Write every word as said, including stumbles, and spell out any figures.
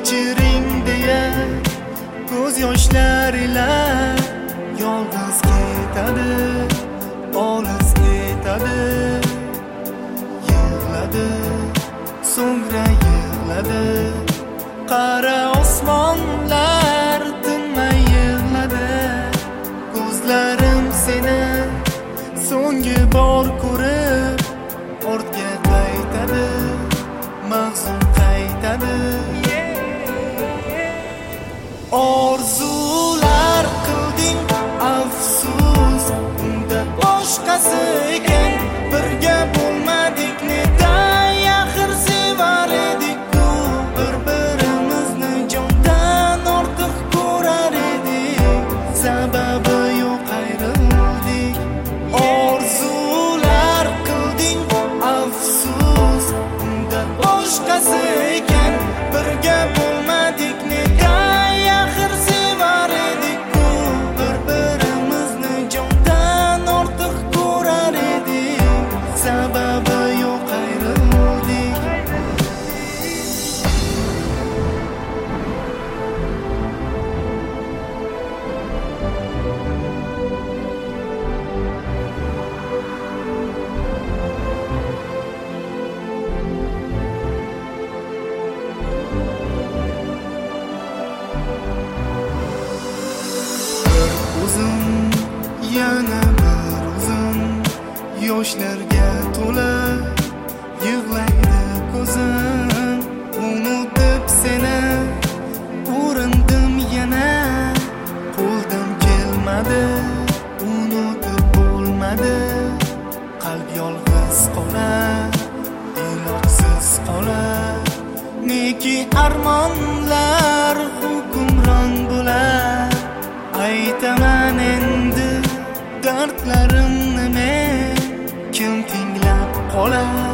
kechiring deya ko'z yoshlar ila yolg'iz ketadi, olis ketadi. Yig'ladi, so'ngra yig'ladi, qara osmonlar tinmay yig'ladi. Ko'zlarim seni so'nggi bor ko'rib ortga qaytadi, mahzun qaytadi. Orzular qilding afsus, unda boshqasi ekan. Birga bo'lmadik netay, axir sevar edik-ku. Bir-birimizni jondan ortiq ko'rar edik, sababi yo'q ayrildik. Orzular qilding afsus, unda boshqasi ekan. Birga bo'lmadik netay, axir sevar edik-ku. Bir-birimizni jondan ortiq ko'rar edik, sababi yo'q ayrildik. Bir o'zim, yana bir o'zim, yoshlarga to'la yig'laydi ko'zim. Unutib seni urindim yana, qo'ldan kelmadi, unutib bo'lmadi. Qalb yolg'iz qolar, ilojsiz qolar. Neki armonlar hukmron bo'lar. Aytaman endi dardlarimni men, kim tinglab qolar?